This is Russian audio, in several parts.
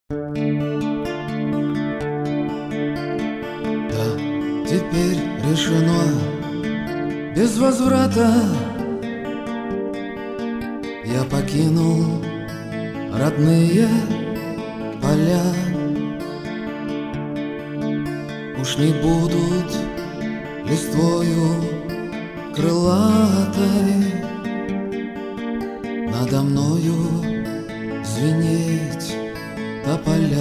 Да, теперь решено без возврата. Я покинул родные поля. Уж не будут листвою крылатой надо мною звенеть тополя.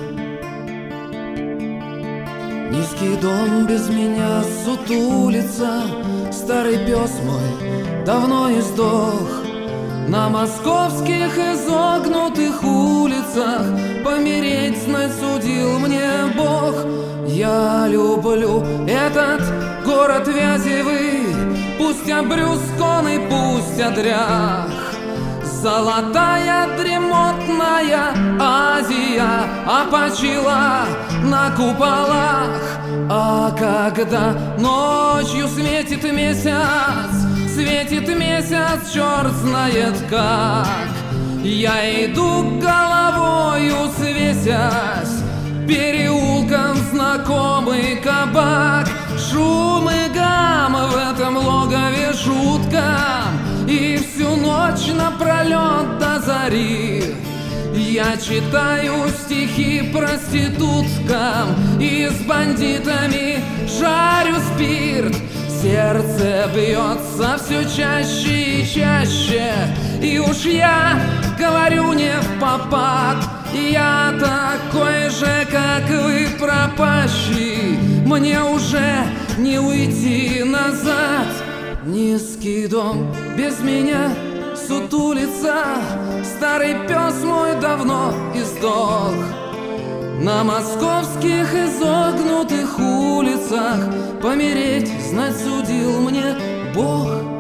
Низкий дом без меня сутулится, старый пес мой давно издох. На московских изогнутых улицах помереть знать судил мне Бог. Я люблю этот город вязевый, пусть обрюзгон и пусть одрях. Золотая дремотная Азия опочила на куполах. А когда ночью светит месяц, черт знает как, я иду головою свесясь переулком знакомый кабак. Шум и гам в этом логове жутком, и всю ночь напролет до зари я читаю стихи проституткам и с бандитами жарю спирт. Сердце бьется все чаще и чаще, и уж я говорю не впопад. Я такой же, как вы, пропащий, мне уже не уйти назад. Низкий дом без меня сутулится, старый пес мой давно издох. На московских изогнутых улицах помереть знать судил мне Бог.